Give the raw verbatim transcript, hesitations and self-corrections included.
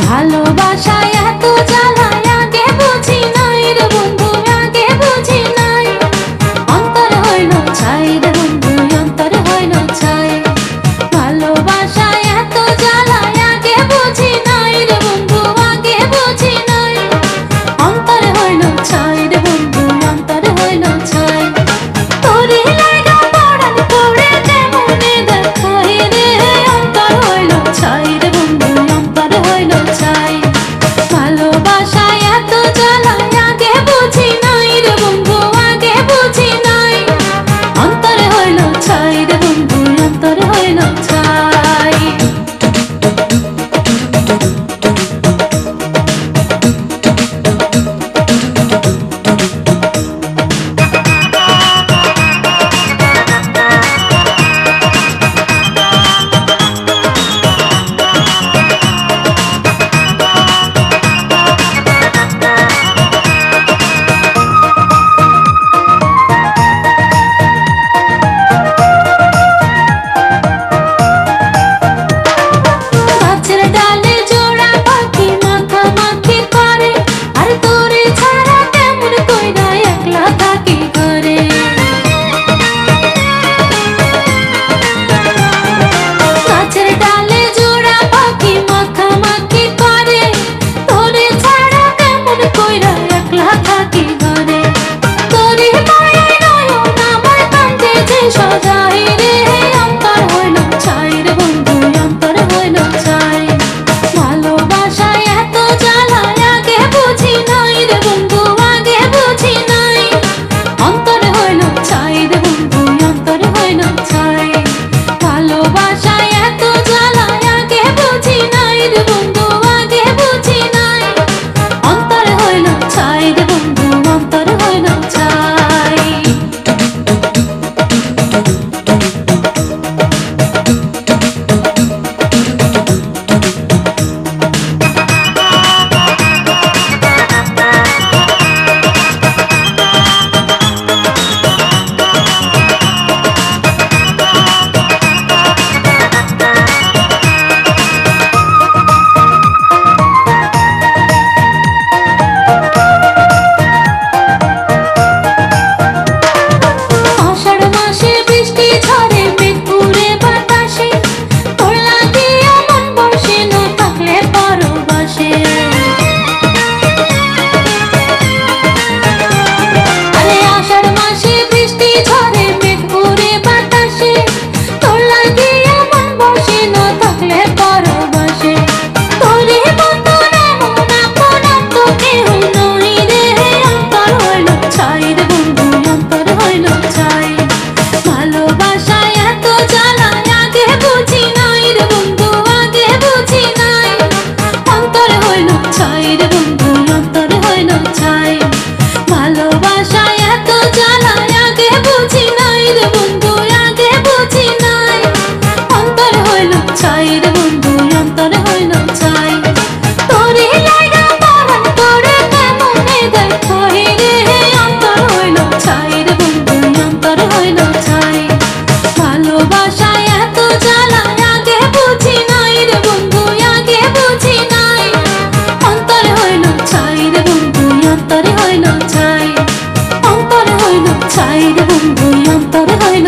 ভালোবাসায় এত জ্বালা আগে বুঝি নাই রে বন্ধু, আগে বুঝি নাই। অন্তর হইল ছাই রে বন্ধু, অন্তর হইল ছাই। ভালোবাসায় এত জ্বালা আগে বুঝি নাই রে বন্ধু, আগে বুঝি নাই। অন্তর হইল ছাই রে বন্ধু, অন্তর হইল ছাই। তোরে লাগা পড়ান পড়ে কেমনে দেখাই রে, অন্তর হইল ছাই রে বন্ধু, অন্তর হইল ছাই। ভালোবাসায় এত জ্বালা আগে বুঝি নাই রে বন্ধু, আগে বুঝি নাই। অন্তর হইল ছাই রে বন্ধু, অন্তর হইল ছাই। গাছের ডালে জোড়া পাখি মাখামাখি করে, আর তোরে ছাড়া কেমন কইরা একলা থাকি ঘরে। গাছের ডালে জোড়া পাখি মাখামাখি করে, তোরে ছাড়া কেমন কইরা একলা থাকি ঘরে। তোরে মায়ায় নয়ন আমার কান্দে যে সজাই রে, অন্তর হইল ছাই রে বন্ধু, অন্তর হইল ছাই। ভালোবাসায় এত জ্বালা আগে বুঝি নাই রে বন্ধু, আগে বুঝি নাই। অন্তর হইল ছাই রে বন্ধু, অন্তর হইল ছাই। ভালোবাসায় এত জ্বালা আগে বুঝি নাই রে বন্ধু, আগে বুঝি নাই। অন্তর হইল ছাই রে বন্ধু, অন্তর হইল ছাই। আষাঢ় মাসে বৃষ্টি ঝরে মেঘ উড়ে বাতাসে, তোর লাগিয়া মন বসে না থাকলে পরবাসে। আরে আষাঢ় মাসে বৃষ্টি ঝরে মেঘ উড়ে বাতাসে, তোর লাগিয়া মন বসে না থাকলে পরবাসে। তোরে বন্ধু এমন আপন তো কেহ নই রে, অন্তর হইল ছাই রে বন্ধু, অন্তর হইল ছাই। ভালোবাসায় এত জ্বালা আগে বুঝি নাই রে বন্ধু, আগে বুঝি নাই। অন্তর হইল ছাই রে বন্ধু, অন্তর হইল ছাই। ভালোবাসায় এত জ্বালা আগে বুঝি নাই রে বন্ধু, আগে বুঝি নাই। অন্তর হইল ছাই রে বন্ধু, অন্তর হইল ছাই। তোরে লাগা পরাণ পড়ে কেমনে দেখাই রে, অন্তর হইল ছাই রে বন্ধু, অন্তর হইল ছাই। ভালোবাসায় এত জ্বালা আগে বুঝি নাই রে বন্ধু, আগে বুঝি নাই। অন্তর হইল ছাই রে বন্ধু, অন্তর হইল ছাই। অন্তর হইল ছাই রে বন্ধু, অন্তর হইল